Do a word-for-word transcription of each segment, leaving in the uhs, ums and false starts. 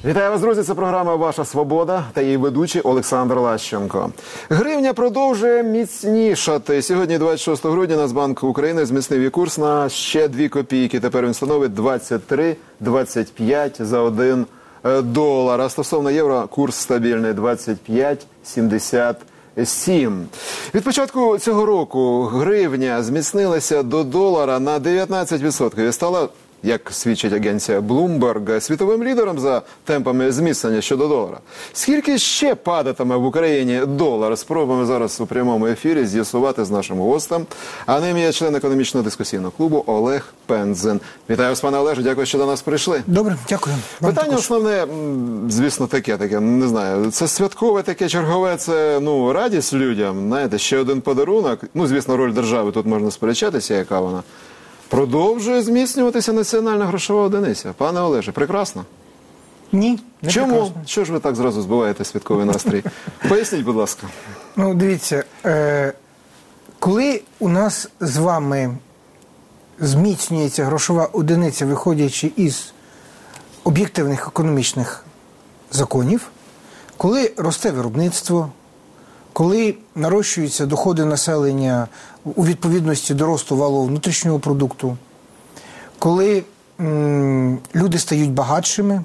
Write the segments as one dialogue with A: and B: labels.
A: Вітаю вас, друзі! Це програма «Ваша свобода» та її ведучий Олександр Лащенко. Гривня продовжує міцнішати. Сьогодні, двадцять шостого грудня, Нацбанк України зміцнив її курс на ще дві копійки. Тепер він становить двадцять три двадцять п'ять за один долар. А стосовно євро курс стабільний – двадцять п'ять сімдесят сім. Від початку цього року гривня зміцнилася до долара на дев'ятнадцять відсотків і стала, як свідчить агенція Bloomberg, світовим лідером за темпами зміцнення щодо долара. Скільки ще падатиме в Україні долар? Спробуємо зараз у прямому ефірі з'ясувати з нашим гостем. А ним є член економічного дискусійного клубу Олег Пензен. Вітаю вас, пане Олеже, дякую, що до нас прийшли.
B: Добре, дякую.
A: Питання основне, звісно, таке, таке, не знаю, це святкове таке чергове, це, ну, радість людям, знаєте, ще один подарунок. Ну, звісно, роль держави, тут можна сперечатися, яка вона. Продовжує зміцнюватися національна грошова одиниця. Пане Олеже, прекрасно?
B: Ні, не
A: Чому?
B: прекрасно.
A: Що ж ви так зразу збиваєте святковий настрій? Поясніть, будь ласка.
B: Ну, дивіться, е, коли у нас з вами зміцнюється грошова одиниця, виходячи із об'єктивних економічних законів, коли росте виробництво, коли нарощуються доходи населення у відповідності до росту валового внутрішнього продукту, коли м, люди стають багатшими,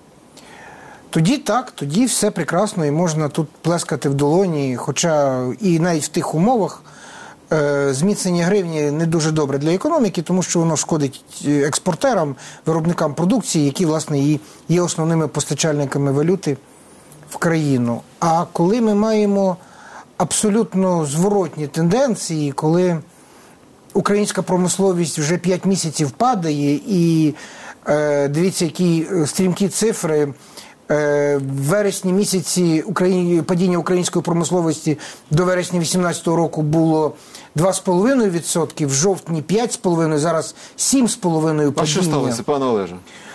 B: тоді так, тоді все прекрасно і можна тут плескати в долоні, хоча і навіть в тих умовах е, зміцнення гривні не дуже добре для економіки, тому що воно шкодить експортерам, виробникам продукції, які, власне, і є основними постачальниками валюти в країну. А коли ми маємо абсолютно зворотні тенденції, коли українська промисловість вже п'ять місяців падає, і е, дивіться, які стрімкі цифри. Е, в вересні місяці Україні, падіння української промисловості до вересня дві тисячі вісімнадцятого року було два з половиною відсотки, в жовтні п'ять з половиною, зараз сім з половиною падіння.
A: А що сталося, пане Олеже?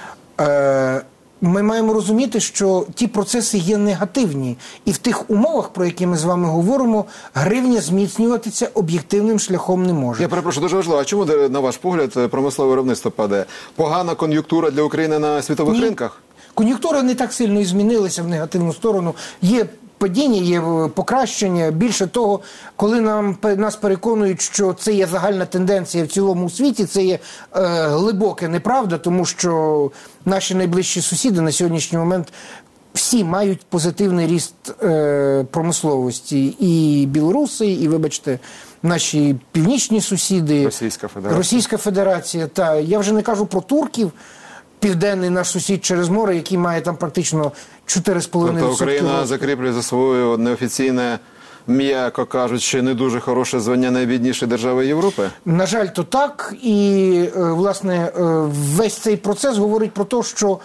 B: Е, Ми маємо розуміти, що ті процеси є негативні. І в тих умовах, про які ми з вами говоримо, гривня зміцнюватися об'єктивним шляхом не може. Я
A: перепрошую, дуже важливо. А чому, на ваш погляд, промислове виробництво падає? Погана кон'юнктура для України на світових
B: Ні.
A: ринках?
B: Кон'юнктура не так сильно і змінилася в негативну сторону. Є падіння, є покращення. Більше того, коли нам, нас переконують, що це є загальна тенденція в цілому світі, це є е, глибоке неправда, тому що наші найближчі сусіди на сьогоднішній момент всі мають позитивний ріст е, промисловості. І білоруси, і, вибачте, наші північні сусіди.
A: Російська Федерація.
B: Російська Федерація. Та я вже не кажу про турків, південний наш сусід через море, який має там практично чотири з половиною відсотки.
A: Тобто Україна закріплює за собою неофіційне, м'яко кажучи, не дуже хороше звання найбіднішої держави Європи? На
B: жаль, то так. І, власне, весь цей процес говорить про те, що,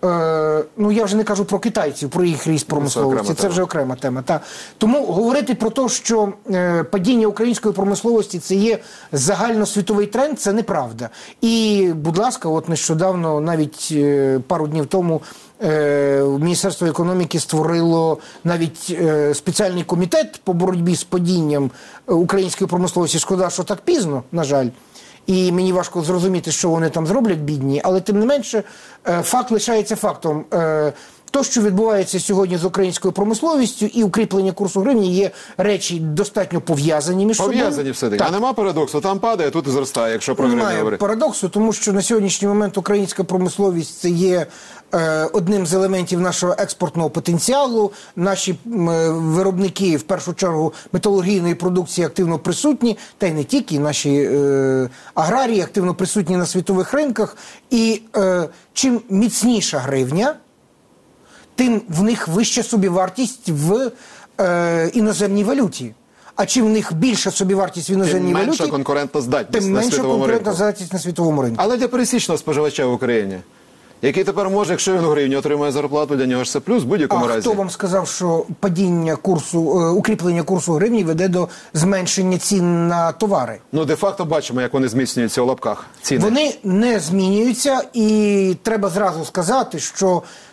B: ну, я вже не кажу про китайців, про їх ріст промисловості, це, це вже окрема тема. Та. Тому говорити про те, що падіння української промисловості – це є загальносвітовий тренд, це неправда. І, будь ласка, от нещодавно, навіть пару днів тому, Міністерство економіки створило навіть спеціальний комітет по боротьбі з падінням української промисловості. Шкода, що так пізно, на жаль. І мені важко зрозуміти, що вони там зроблять, бідні. Але, тим не менше, факт лишається фактом. То, що відбувається сьогодні з українською промисловістю і укріплення курсу гривні, є речі достатньо пов'язані між собою.
A: Пов'язані все-таки. А нема парадоксу? Там падає, тут і зростає, якщо про гривню говорити.
B: Немає парадоксу, тому що на сьогоднішній момент українська промисловість – це є е, одним з елементів нашого експортного потенціалу. Наші е, виробники, в першу чергу, металургійної продукції активно присутні, та й не тільки, наші е, аграрії активно присутні на світових ринках. І е, чим міцніша гривня, тим в них вища собівартість в е, іноземній валюті. А чим в них більша собівартість в іноземній
A: тим
B: валюті,
A: менша конкурентна здатність
B: тим
A: на
B: менша
A: світовому
B: конкурентна
A: ринку.
B: здатність на світовому ринку.
A: Але для пересічного споживача в Україні, який тепер може, якщо він у гривні отримує зарплату, для нього ж це плюс в будь-якому
B: а
A: разі.
B: А хто вам сказав, що падіння курсу, укріплення курсу гривні веде до зменшення цін на товари?
A: Ну, де-факто бачимо, як вони зміцнюються у лапках ціни.
B: Вони не змінюються, і треба зразу сказати, що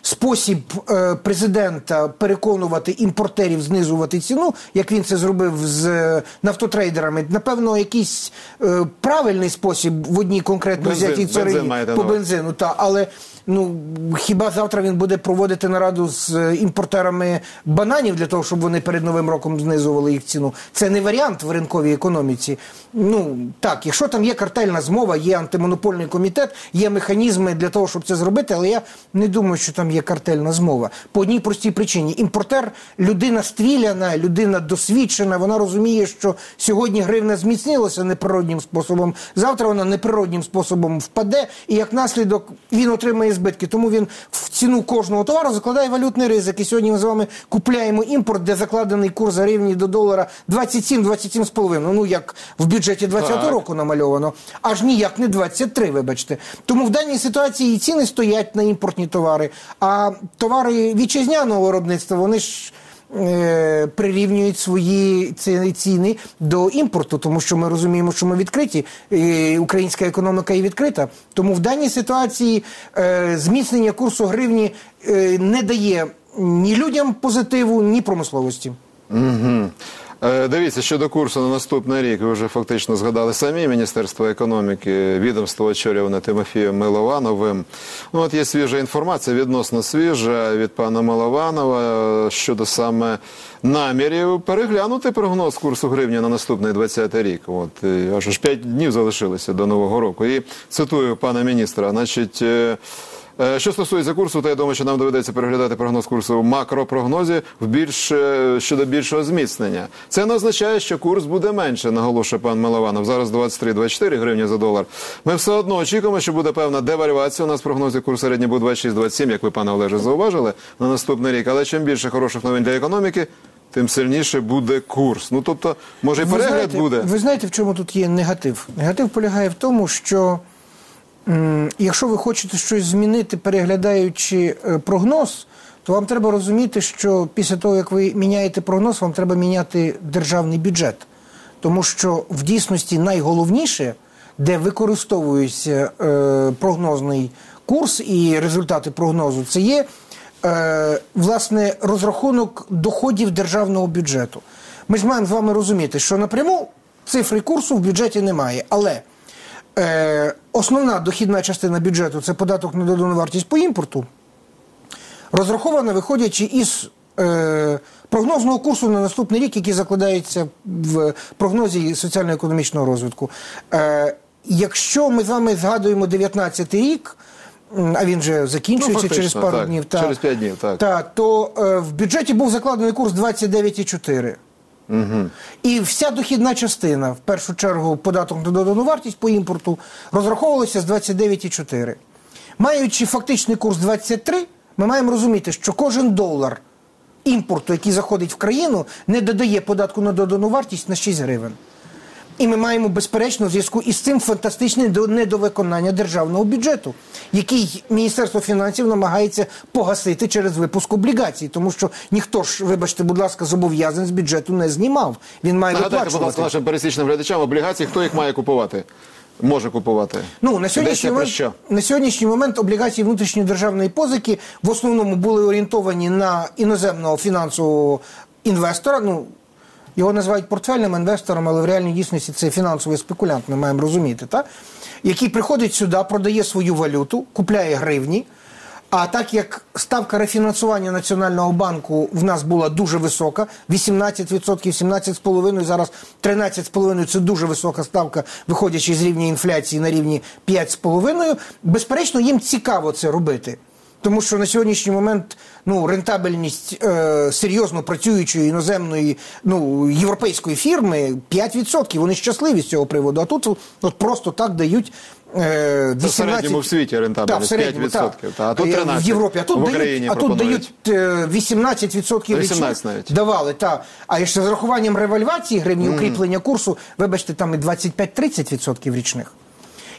B: спосіб е, президента переконувати імпортерів знизувати ціну, як він це зробив з е, нафтотрейдерами, напевно, якийсь е, правильний спосіб в одній конкретно
A: Бензин,
B: взятій царині по бензину. Та, але ну, хіба завтра він буде проводити нараду з імпортерами бананів для того, щоб вони перед Новим роком знизували їх ціну? Це не варіант в ринковій економіці. Ну, так, якщо там є картельна змова, є антимонопольний комітет, є механізми для того, щоб це зробити, але я не думаю, що там є картельна змова. По одній простій причині. Імпортер – людина стріляна, людина досвідчена, вона розуміє, що сьогодні гривня зміцнилася неприроднім способом, завтра вона неприроднім способом впаде, і як наслідок він отримає збитки. Тому він в ціну кожного товару закладає валютний ризик. І сьогодні ми з вами купляємо імпорт, де закладений курс гривні до долара двадцять сім - двадцять сім з половиною. Ну, як в бюджеті двадцятого року намальовано. Аж ніяк не двадцять три, вибачте. Тому в даній ситуації і ціни стоять на імпортні товари, а товари вітчизняного виробництва, вони ж е, прирівнюють свої ціни до імпорту, тому що ми розуміємо, що ми відкриті, і українська економіка є відкрита. Тому в даній ситуації е, зміцнення курсу гривні е, не дає ні людям позитиву, ні промисловості.
A: Угу. Дивіться, щодо курсу на наступний рік, ви вже фактично згадали самі Міністерство економіки, відомство очолюване Тимофієм Миловановим. Ну, от є свіжа інформація, відносно свіжа від пана Милованова щодо саме намірів переглянути прогноз курсу гривні на наступний двадцятий рік. От, аж аж п'ять днів залишилося до Нового року. І цитую пана міністра, значить... Що стосується курсу, то я думаю, що нам доведеться переглядати прогноз курсу в макропрогнозі в більш, щодо більшого зміцнення. Це не означає, що курс буде менше, наголошує пан Милованов. Зараз двадцять три - двадцять чотири гривні за долар. Ми все одно очікуємо, що буде певна девальвація. У нас в прогнозі курс середній був двадцять шість - двадцять сім, як ви, пане Олеже, зауважили, на наступний рік. Але чим більше хороших новин для економіки, тим сильніше буде курс. Ну, тобто, може і перегляд
B: знаєте,
A: буде.
B: Ви знаєте, в чому тут є негатив? Негатив полягає в тому, що якщо ви хочете щось змінити, переглядаючи прогноз, то вам треба розуміти, що після того, як ви міняєте прогноз, вам треба міняти державний бюджет. Тому що в дійсності найголовніше, де використовується е, прогнозний курс і результати прогнозу, це є, е, власне, розрахунок доходів державного бюджету. Ми ж маємо з вами розуміти, що напряму цифри курсу в бюджеті немає, але Е, основна дохідна частина бюджету – це податок на додану вартість по імпорту, розрахована виходячи із е, прогнозного курсу на наступний рік, який закладається в прогнозі соціально-економічного розвитку. Е, якщо ми з вами згадуємо дев'ятнадцятий рік, а він вже закінчується ну, через пару
A: так,
B: днів, та,
A: через п'ять днів, так.
B: Та, то е, в бюджеті був закладений курс двадцять дев'ять цілих чотири. Угу. І вся дохідна частина, в першу чергу податок на додану вартість по імпорту, розраховувалася з двадцять дев'ять цілих чотири. Маючи фактичний курс двадцять три, ми маємо розуміти, що кожен долар імпорту, який заходить в країну, не додає податку на додану вартість на шість гривень. І ми маємо, безперечно, в зв'язку із цим фантастичне недовиконання державного бюджету, який Міністерство фінансів намагається погасити через випуск облігацій. Тому що ніхто ж, вибачте, будь ласка, зобов'язань з бюджету не знімав. Він має
A: Нагадайте,
B: виплачувати.
A: будь ласка, нашим пересічним глядачам, облігації хто їх має купувати? Може купувати?
B: Ну, на сьогоднішній, момент, на сьогоднішній момент облігації внутрішньої державної позики в основному були орієнтовані на іноземного фінансового інвестора, ну, його називають портфельним інвестором, але в реальній дійсності це фінансовий спекулянт, ми маємо розуміти, так? Який приходить сюди, продає свою валюту, купляє гривні, а так як ставка рефінансування Національного банку в нас була дуже висока, вісімнадцять відсотків, сімнадцять цілих п'ять десятих, зараз тринадцять цілих п'ять десятих – це дуже висока ставка, виходячи з рівня інфляції на рівні п'ять цілих п'ять десятих, безперечно, їм цікаво це робити. Тому що на сьогоднішній момент ну, рентабельність е, серйозно працюючої іноземної, ну, європейської фірми п'ять відсотків. Вони щасливі з цього приводу. А тут от просто так дають е, вісімнадцять...
A: В середньому в світі рентабельність
B: та,
A: п'ять відсотків. Та, а тут тринадцять
B: в Європі. А тут
A: в
B: дають, а тут дають е, вісімнадцять відсотків
A: вісімнадцять навіть.
B: Давали. Та. А якщо з рахуванням ревальвації гривні, mm. укріплення курсу, вибачте, там і двадцять п'ять - тридцять відсотків річних.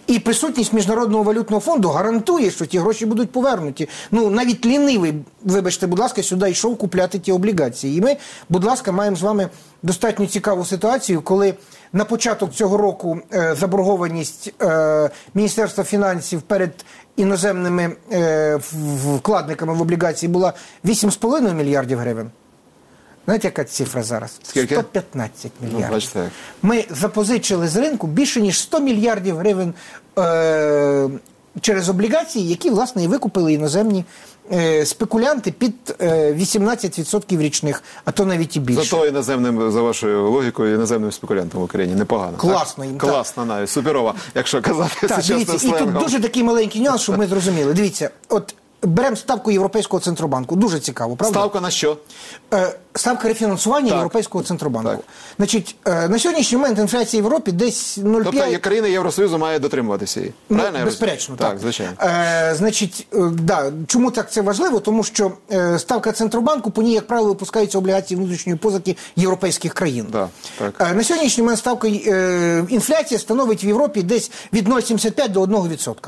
B: І присутність Міжнародного валютного фонду гарантує, що ті гроші будуть повернуті. Ну, навіть лінивий, вибачте, будь ласка, сюди йшов купляти ті облігації. І ми, будь ласка, маємо з вами достатньо цікаву ситуацію, коли на початок цього року е, заборгованість е, Міністерства фінансів перед іноземними е, вкладниками в облігації була вісім з половиною мільярдів гривень. Знаєте, яка цифра зараз?
A: Скільки?
B: сто п'ятнадцять мільярдів.
A: Ну, бачите, як.
B: Ми запозичили з ринку більше, ніж сто мільярдів гривень е, через облігації, які, власне, і викупили іноземні е, спекулянти під е, вісімнадцять відсотків річних, а то навіть і більше.
A: Зато іноземним, за вашою логікою, іноземним спекулянтам в Україні непогано.
B: Класно їм, так.
A: Класно навіть, суперова, якщо казати
B: Так,
A: сучасним
B: дивіться, і тут
A: сленгом.
B: дуже такий маленький нюанс, щоб ми зрозуміли. Дивіться, от беремо ставку Європейського Центробанку. Дуже цікаво, правда?
A: Ставка на що?
B: Е, Ставка рефінансування
A: Так.
B: Європейського Центробанку.
A: Так.
B: Значить, е, на сьогоднішній момент інфляція в Європі десь нуль цілих п'ять десятих.
A: Тобто країни Євросоюзу мають дотримуватися її.
B: Ну,
A: Правильно я
B: безперечно,
A: розумію?
B: так.
A: Так, звичайно.
B: Е, значить, е, да, чому так це важливо? Тому що е, ставка Центробанку, по ній, як правило, випускаються облігації внутрішньої позики європейських країн.
A: Да, так.
B: Е, на сьогоднішній момент ставка е, інфляція становить в Європі десь від нуль цілих сімдесят п'ять до одного відсотка.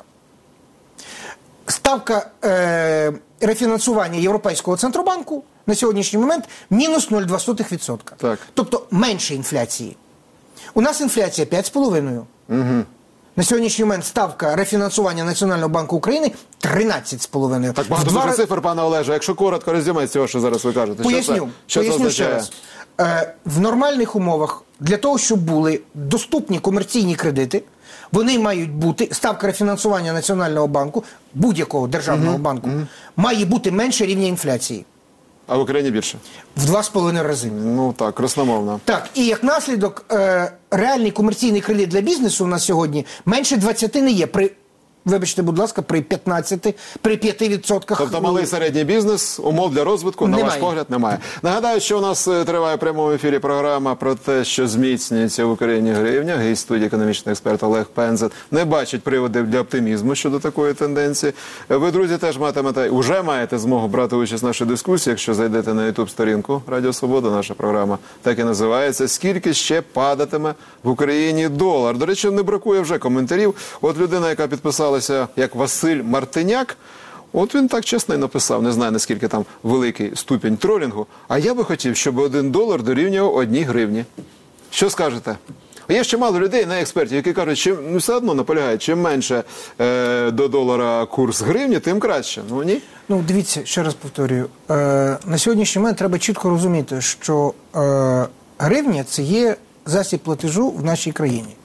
B: Ставка е, рефінансування Європейського Центробанку на сьогоднішній момент мінус нуль цілих дві десятих відсотка.
A: Так.
B: Тобто менше інфляції. У нас інфляція п'ять цілих п'ять десятих. Угу. На сьогоднішній момент ставка рефінансування Національного банку України тринадцять цілих п'ять десятих.
A: Так багато
B: Два
A: дуже
B: раз-
A: цифр, пане Олеже. Якщо коротко резюме з цього, що зараз ви кажете.
B: Поясню,
A: що це, що це
B: поясню ще
A: означає?
B: раз. Е, в нормальних умовах для того, щоб були доступні комерційні кредити, вони мають бути, ставка рефінансування Національного банку, будь-якого державного банку, має бути менше рівня інфляції.
A: А в Україні більше?
B: В два з половиною рази.
A: Ну так, красномовно.
B: Так, і як наслідок, е, реальний комерційний кредит для бізнесу у нас сьогодні менше двадцяти не є. При, вибачте, будь ласка, при п'ятнадцяти, при п'яти відсотках.
A: Тобто малий і середній бізнес, умов для розвитку, на
B: Немає.
A: ваш погляд, немає. Нагадаю, що у нас е, триває в прямому ефірі програма про те, що зміцнюється в Україні гривня. Гість студії економічний експерт Олег Пензен не бачить приводів для оптимізму щодо такої тенденції. Ви, друзі, теж матимете, вже маєте змогу брати участь в нашій дискусії, якщо зайдете на ютуб-сторінку Радіо Свобода. Наша програма так і називається «Скільки ще падатиме в Україні долар?». До речі, не бракує вже коментарів. От людина, яка підписалася як Василь Мартиняк, от він так чесно і написав, не знаю, наскільки там великий ступінь тролінгу, а я би хотів, щоб один долар дорівнював одній гривні. Що скажете? Є ще мало людей, не експертів, які кажуть, чим, ну, все одно наполягають, чим менше е, до долара курс гривні, тим краще. Ну, ні?
B: Ну, дивіться, ще раз повторюю. Е, на сьогоднішній момент треба чітко розуміти, що е, гривня – це є засіб платежу в нашій країні.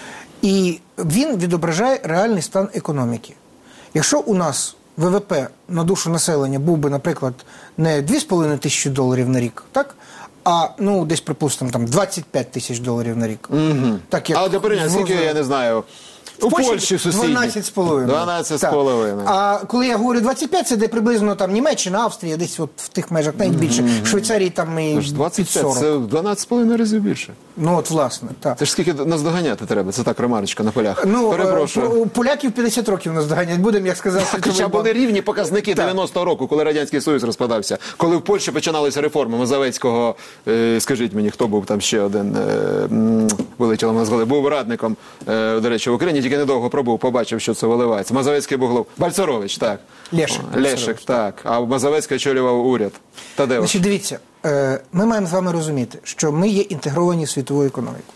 B: І він відображає реальний стан економіки. Якщо у нас ВВП на душу населення був би, наприклад, не дві з половиною тисячі доларів на рік, так? А, ну, десь, припустимо, там двадцять п'ять тисяч доларів на рік.
A: Угу.
B: Так, як
A: А для порівняння, скільки, я не знаю, у Польщі сусідній?
B: дванадцять з половиною.
A: дванадцять з
B: Так.
A: половиною.
B: А коли я говорю двадцять п'ять, це де приблизно там Німеччина, Австрія, десь от в тих межах, навіть більше. В Швейцарії там і
A: Тож двадцять
B: під
A: п'ять
B: сорок.
A: це в дванадцять з половиною разів більше.
B: Ну, от, власне, так.
A: Це ж скільки нас доганяти треба, це так ремарочка на полях.
B: Ну,
A: Перепрошую.
B: е, поляків п'ятдесят років нас доганять будемо, як сказав Світовий
A: Хоча
B: банк.
A: були рівні показники
B: Так.
A: дев'яностого року, коли Радянський Союз розпадався. Коли в Польщі починалися реформи Мазовецького, е, скажіть мені, хто був там ще один, е, м, вилетіло на згоди, був радником, е, до речі, в Україні, тільки недовго пробув, побачив, що це виливається. Мазовецький був Бальцерович, так.
B: Лешик.
A: О, Лешик, так. А Мазовецький очолював уряд. Тадеуш.
B: Значить, дивіться, е, ми маємо з вами розуміти, що ми є інтегровані в світову економіку.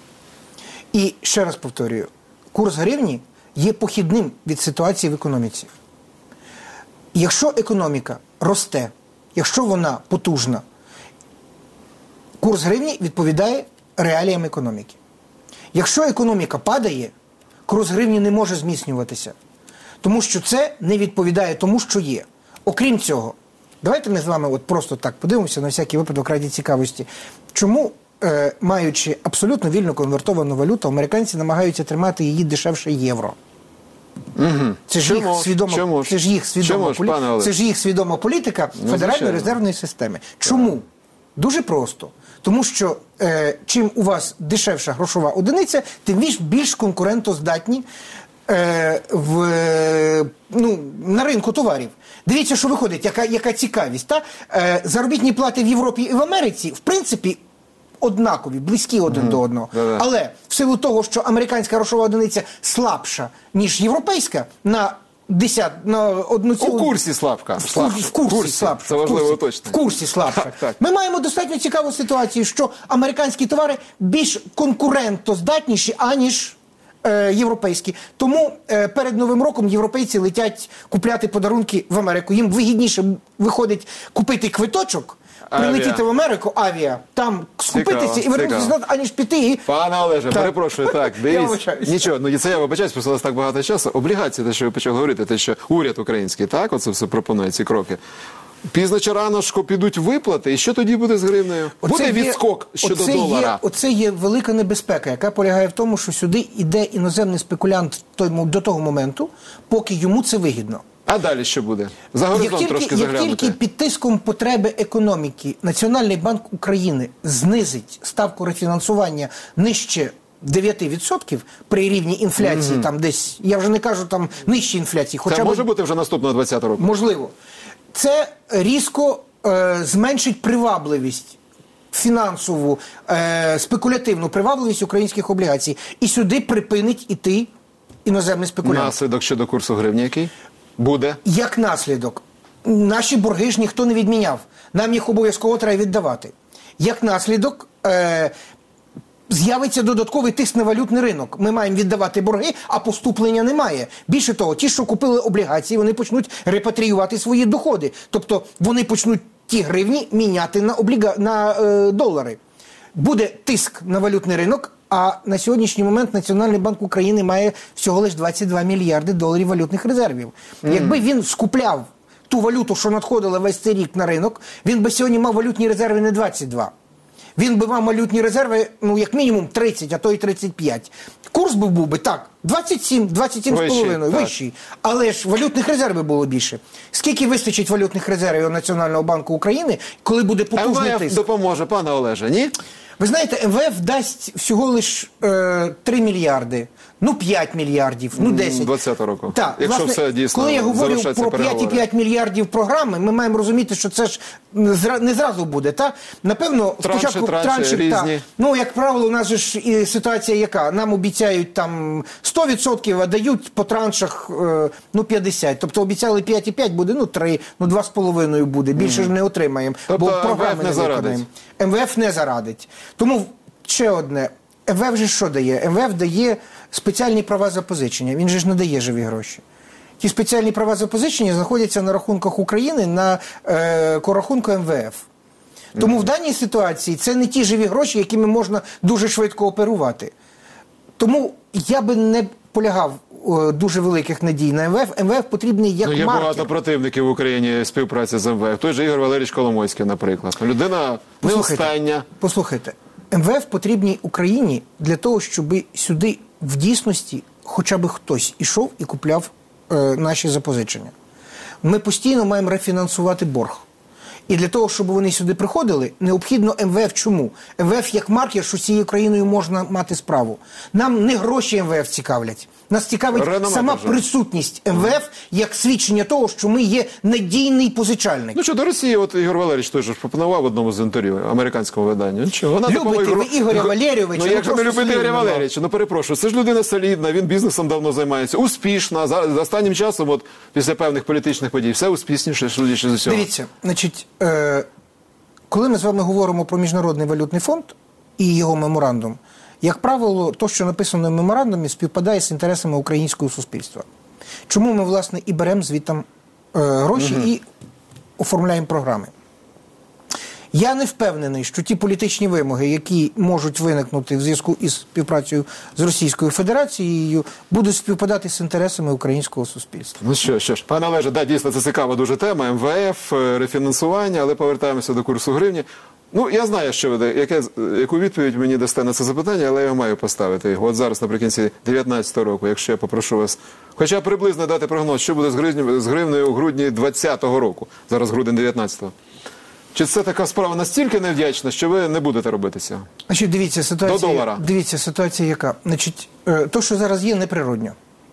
B: І ще раз повторюю, курс гривні є похідним від ситуації в економіці. Якщо економіка росте, якщо вона потужна, курс гривні відповідає реаліям економіки. Якщо економіка падає, курс гривні не може зміцнюватися, тому що це не відповідає тому, що є. Окрім цього, давайте ми з вами от просто так подивимося на всякий випадок раді цікавості. Чому, е, маючи абсолютно вільно конвертовану валюту, американці намагаються тримати її дешевше євро?
A: Угу.
B: Це ж
A: Чому?
B: їх свідома,
A: Чому ж?
B: це ж їх свідома,
A: Чому ж,
B: полі...
A: пане Олег?
B: це ж їх свідома політика
A: Ну,
B: Федеральної
A: звичайно.
B: резервної системи. Чому? Дуже просто. Тому що е, чим у вас дешевша грошова одиниця, тим більш, більш конкурентоздатні е, в, е, ну, на ринку товарів. Дивіться, що виходить, яка, яка цікавість. Та? Е, заробітні плати в Європі і в Америці, в принципі, однакові, близькі один mm-hmm. до одного.
A: Да-да.
B: Але в силу того, що американська грошова одиниця слабша, ніж європейська, на десят, на одну цілу...
A: У курсі слабка.
B: В, курсі, в курсі, курсі слабша.
A: Це важливо уточнити.
B: В курсі слабша.
A: Так, так.
B: Ми маємо достатньо цікаву ситуацію, що американські товари більш конкурентоздатніші, аніж е, європейські. Тому е, перед Новим роком європейці летять купляти подарунки в Америку. Їм вигідніше виходить купити квиточок, прилетіти
A: Авіа.
B: в Америку, авіа, там скупитися і вернутися назад, аніж піти і...
A: Пане Олеже,
B: Так.
A: перепрошую, так,
B: Я
A: дивіться.
B: вибачаюсь.
A: Нічого, ну це я вибачаюсь, просто у нас так багато часу. Облігації, те, що ви почали говорити, те, що уряд український, так, оце все пропонує, ці кроки. Пізно чи рано ж підуть виплати, і що тоді буде з гривнею? Буде
B: Оце є-
A: відскок щодо
B: оце
A: долара?
B: Є, оце є велика небезпека, яка полягає в тому, що сюди йде іноземний спекулянт той мо- до того моменту, поки йому це вигідно.
A: А далі що буде? За горизонт
B: Як тільки,
A: трошки
B: як
A: заглянути.
B: тільки під тиском потреби економіки Національний банк України знизить ставку рефінансування нижче дев'ять відсотків при рівні інфляції, там десь, я вже не кажу там нижче інфляції, хоча
A: Це
B: б
A: може бути вже наступного двадцятого року?
B: можливо. Це різко е, зменшить привабливість, фінансову, е, спекулятивну привабливість українських облігацій. І сюди припинить іти іноземний спекулянт.
A: Наслідок щодо курсу гривні який? Буде?
B: Як наслідок, наші борги ж ніхто не відміняв. Нам їх обов'язково треба віддавати. Як наслідок, е, з'явиться додатковий тиск на валютний ринок. Ми маємо віддавати борги, а поступлення немає. Більше того, ті, що купили облігації, вони почнуть репатріювати свої доходи. Тобто вони почнуть ті гривні міняти на, обліга... на е, долари. Буде тиск на валютний ринок, а на сьогоднішній момент Національний банк України має всього лише двадцять два мільярди доларів валютних резервів. Mm. Якби він скупляв ту валюту, що надходила весь цей рік на ринок, він би сьогодні мав валютні резерви не двадцять два. Він би мав валютні резерви, ну, як мінімум тридцять, а то й тридцять п'ять. Курс би був би, так, двадцять сім, двадцять сім з половиною, вищий. Але ж валютних резервів було більше. Скільки вистачить валютних резервів у Національного банку України, коли буде потужний
A: ем ве еф
B: тиск?
A: допоможе, пане Олеже, ні?
B: Ви знаєте, ем ве еф дасть всього лише е, три мільярди, ну п'ять мільярдів, ну десять.
A: двадцятого року.
B: Так,
A: якщо
B: власне,
A: все дійсно
B: коли я говорю
A: завершаться
B: про п'ять і п'ять мільярдів програми, ми маємо розуміти, що це ж не зразу буде, так? Напевно,
A: Транші,
B: спочатку
A: транші,
B: транші,
A: різні.
B: так. Ну, як правило, у нас же ж і ситуація яка? Нам обіцяють там сто відсотків, а дають по траншах е, ну п'ятдесят. Тобто обіцяли п'ять і п'ять, буде, ну три, ну два з половиною буде. Більше mm. ж не отримаємо,
A: тобто,
B: бо програми
A: не,
B: не виконаємо. ем ве еф не зарадить. Тому ще одне. ем ве еф же що дає? ем ве еф дає спеціальні права запозичення. Він же ж не дає живі гроші. Ті спеціальні права запозичення знаходяться на рахунках України на е, корахунку ем ве еф. Тому mm-hmm. в даній ситуації це не ті живі гроші, якими можна дуже швидко оперувати. Тому я би не полягав о, дуже великих надій на ем ве еф. ем ве еф потрібний як
A: ну, є
B: маркер.
A: багато противників в Україні співпраці з ем ве еф. Той же Ігор Валерійович Коломойський, наприклад. Людина не остання.
B: Послухайте, ем ве еф потрібний Україні для того, щоб сюди в дійсності хоча б хтось ішов і купляв е, наші запозичення. Ми постійно маємо рефінансувати борг. І для того, щоб вони сюди приходили, необхідно ем ве еф чому? ем ве еф як маркер, що з цією країною можна мати справу. Нам не гроші ем ве еф цікавлять. Нас цікавить
A: Реноме
B: сама
A: держави.
B: присутність ем ве еф як свідчення того, що ми є надійний позичальник.
A: Ну що, до Росії, от Ігор Валерійович той же ж пропонував в одному з інтерв'ю американському виданню. Нічого, вона
B: Любите
A: допомогла-
B: ви Ігоря Валерійовича?
A: Ну,
B: Ну,
A: як же не
B: просто
A: любити
B: слів
A: Ігоря
B: нема.
A: Валерійовича? Ну, перепрошую, це ж людина солідна, він бізнесом давно займається, успішна. За, за останнім часом, от, після певних політичних подій, все успішніше, судячи з усього.
B: Дивіться, значить, е, коли ми з вами говоримо про Міжнародний валютний фонд і його меморандум, як правило, то, що написано в меморандумі, співпадає з інтересами українського суспільства. Чому ми, власне, і беремо звідти е, гроші угу. і оформляємо програми. Я не впевнений, що ті політичні вимоги, які можуть виникнути в зв'язку із співпрацею з Російською Федерацією, будуть співпадати з інтересами українського суспільства.
A: Ну що, що ж, пане Олеже, да, дійсно, це цікава дуже тема, ем ве еф, рефінансування, але повертаємося до курсу гривні. Ну, я знаю, що ви, яке, яку відповідь мені дасте на це запитання, але я маю поставити його. От зараз, наприкінці дев'ятнадцятого року, якщо я попрошу вас, хоча б приблизно дати прогноз, що буде з гривнею, з гривнею у грудні двадцятого року, зараз грудень дев'ятнадцятого. Чи це така справа настільки невдячна, що ви не будете робити цього?
B: Значить, дивіться, ситуація,
A: До долара.
B: Дивіться, ситуація яка? Значить, е, то, що зараз є, неприродньо.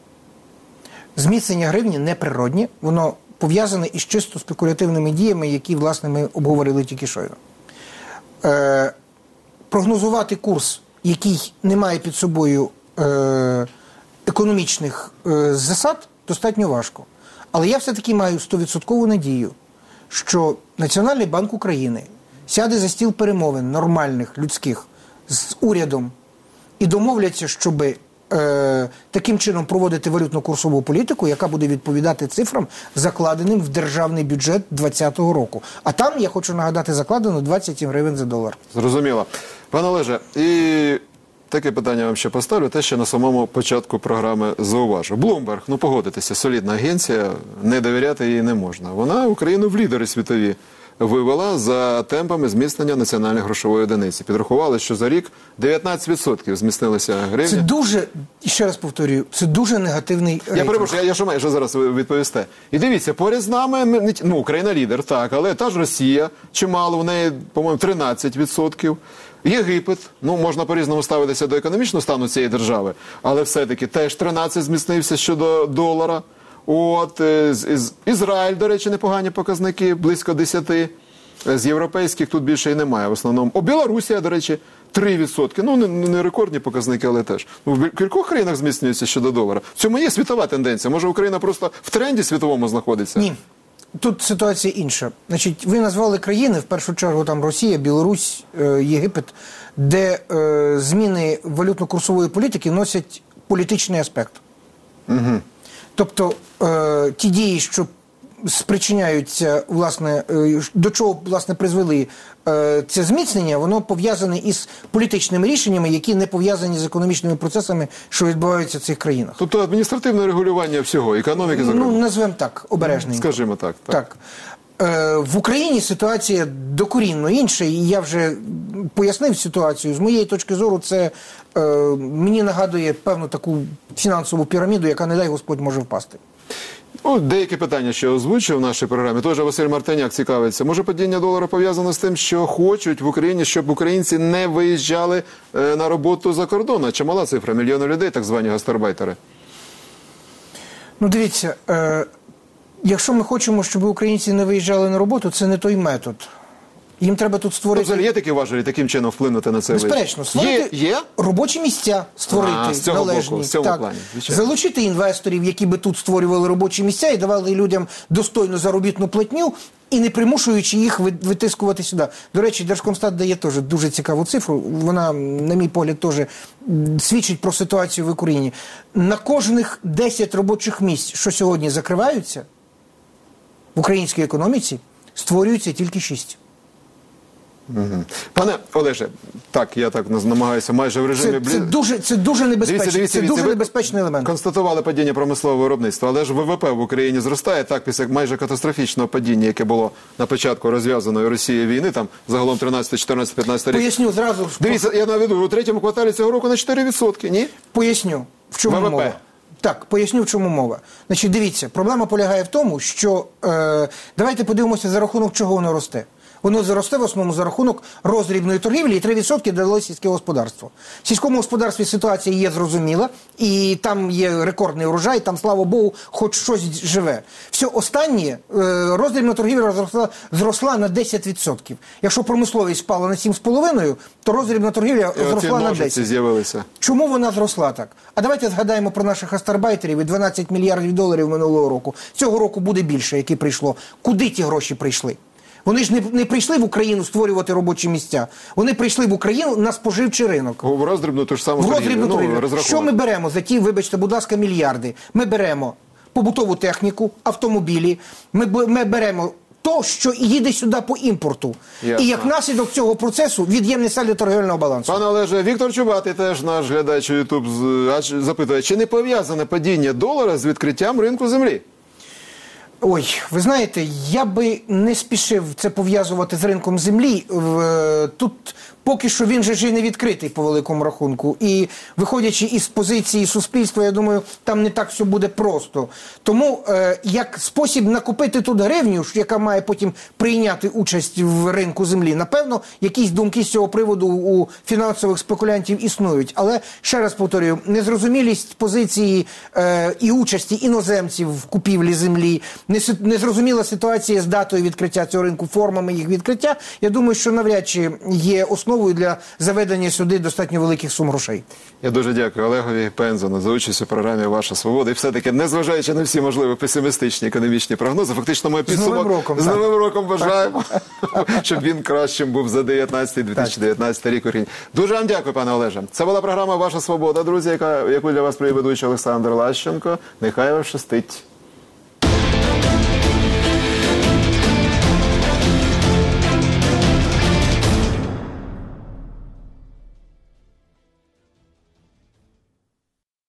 B: Зміцнення гривні неприроднє, воно пов'язане із чисто спекулятивними діями, які, власне, ми обговорили тільки щойно. Е, прогнозувати курс, який не має під собою е, економічних е, засад, достатньо важко. Але я все-таки маю стовідсоткову надію, що Національний банк України сяде за стіл перемовин нормальних, людських, з урядом і домовляться, щоб е, таким чином проводити валютно-курсову політику, яка буде відповідати цифрам, закладеним в державний бюджет двадцятого року. А там, я хочу нагадати, закладено двадцять гривень за долар.
A: Зрозуміло. Пане Олеже, і таке питання вам ще поставлю, те, що на самому початку програми зауважу. Блумберг, ну погодитеся, солідна агенція, не довіряти їй не можна. Вона Україну в лідери світові вивела за темпами зміцнення національної грошової одиниці. Підрахували, що за рік дев'ятнадцять відсотків зміцнилися гривні.
B: Це дуже, ще раз повторюю, це дуже негативний рейтинг.
A: Я перепрошую, я, я що маю, що зараз ви відповісте. І дивіться, поряд з нами, ми не ті- ну, Україна лідер, так, але та ж Росія, чимало, в неї, по-моєму, тринадцять відсотків. Єгипет, ну, можна по-різному ставитися до економічного стану цієї держави, але все-таки теж тринадцять зміцнився щодо долара. От, е, з- із- Ізраїль, до речі, непогані показники, близько десяти. З європейських тут більше і немає в основному. О, Білорусія, до речі, три відсотки. Ну, не, не рекордні показники, але теж. Ну, в кількох країнах зміцнюється щодо долара. В цьому є світова тенденція. Може, Україна просто в тренді світовому знаходиться?
B: Ні. Тут ситуація інша. Значить, ви назвали країни, в першу чергу там Росія, Білорусь, е, Єгипет, де е, зміни валютно-курсової політики носять політичний аспект.
A: Угу.
B: Тобто е, ті дії, що спричиняються, власне, е, до чого, власне, призвели е, це зміцнення, воно пов'язане із політичними рішеннями, які не пов'язані з економічними процесами, що відбуваються в цих країнах.
A: Тобто адміністративне регулювання всього, економіки, зокрема.
B: Ну, назвемо так, обережненько.
A: Скажімо так. Так.
B: Так. Е, в Україні ситуація докорінно інша, і я вже пояснив ситуацію. З моєї точки зору, це е, мені нагадує певну таку фінансову піраміду, яка, не дай Господь, може впасти.
A: Ну, деякі питання ще озвучив в нашій програмі. Тож Василь Мартиняк цікавиться. Може, падіння долара пов'язано з тим, що хочуть в Україні, щоб українці не виїжджали е, на роботу за кордон? Чимала цифра? Мільйони людей, так звані гастарбайтери.
B: Ну, дивіться, е, якщо ми хочемо, щоб українці не виїжджали на роботу, це не той метод. Їм треба тут створити...
A: Тобто є такі важелі, таким чином вплинути на це?
B: Безперечно, створити
A: Є? Є?
B: робочі місця, створити
A: А, з цього
B: належні.
A: боку, з цього
B: так.
A: плані, звичайно.
B: Залучити інвесторів, які би тут створювали робочі місця і давали людям достойну заробітну платню, і не примушуючи їх ви- витискувати сюди. До речі, Держкомстат дає теж дуже цікаву цифру. Вона, на мій погляд, теж м, свідчить про ситуацію в Україні. На кожних десять робочих місць, що сьогодні закриваються, в українській економіці створюється тільки шість.
A: Угу. Пане Олеже, так, я так намагаюся майже в режимі...
B: Це,
A: блі-
B: це, дуже, це дуже небезпечно.
A: Дивіться,
B: це
A: дивіться,
B: дуже
A: ви
B: небезпечний елемент.
A: Констатували падіння промислового виробництва, але ж ВВП в Україні зростає, так, після майже катастрофічного падіння, яке було на початку розв'язаної Росією війни, там загалом тринадцятий, чотирнадцятий, п'ятнадцятий рік.
B: Поясню зразу.
A: Дивіться, я наведу, у третьому кварталі цього року на чотири відсотки, ні?
B: Поясню, в чому
A: ВВП.
B: мова. Так, поясню, в чому мова. Значить, дивіться, проблема полягає в тому, що е, давайте подивимося, за рахунок чого воно росте. Воно зросте в основному за рахунок роздрібної торгівлі, і три відсотки дало сільське господарство. В сільському господарстві ситуація є зрозуміла, і там є рекордний урожай, там, слава Богу, хоч щось живе. Все останнє, е, роздрібна торгівля зросла, зросла на десять відсотків. Якщо промисловість впала на сім цілих п'ять десятих, то роздрібна торгівля
A: І оці
B: зросла на
A: ножиці
B: десять.
A: з'явилися.
B: Чому вона зросла так? А давайте згадаємо про наших астарбайтерів і дванадцять мільярдів доларів минулого року. Цього року буде більше, які прийшло. Куди ті гроші прийшли? Вони ж не, не прийшли в Україну створювати робочі місця. Вони прийшли в Україну на споживчий ринок.
A: В роздрібну ту ж саму
B: В
A: торгівлю,
B: роздрібну
A: ну,
B: торгівлю.
A: розрахунок.
B: Що ми беремо за ті, вибачте, будь ласка, мільярди? Ми беремо побутову техніку, автомобілі, ми, б- ми беремо то, що їде сюди по імпорту.
A: Ясно.
B: І як наслідок цього процесу від'ємний сальдо торгівельного балансу.
A: Пане Олеже, Віктор Чубатий, теж наш глядач Ютуб, запитує, чи не пов'язане падіння долара з відкриттям ринку землі?
B: Ой, ви знаєте, я би не спішив це пов'язувати з ринком землі. В- Тут поки що він же ж і не відкритий по великому рахунку. І виходячи із позиції суспільства, я думаю, там не так все буде просто. Тому е, як спосіб накопити тут гривню, яка має потім прийняти участь в ринку землі, напевно, якісь думки з цього приводу у фінансових спекулянтів існують. Але, ще раз повторюю, незрозумілість позиції е, і участі іноземців в купівлі землі, несу- незрозуміла ситуація з датою відкриття цього ринку, формами їх відкриття, я думаю, що навряд чи є основою використовують для заведення сюди достатньо великих сум грошей.
A: Я дуже дякую Олегові Пензону за участь у програмі «Ваша свобода». І все-таки, незважаючи на всі можливі песимістичні економічні прогнози, фактично ми підсумок...
B: Новим роком,
A: З
B: так.
A: Новим роком бажаємо, щоб він кращим був за дев'ятнадцятий дві тисячі дев'ятнадцятий рік. Дуже вам дякую, пане Олеже. Це була програма «Ваша свобода», друзі, яка, яку для вас привів ведучий Олександр Лащенко. Нехай вам щастить.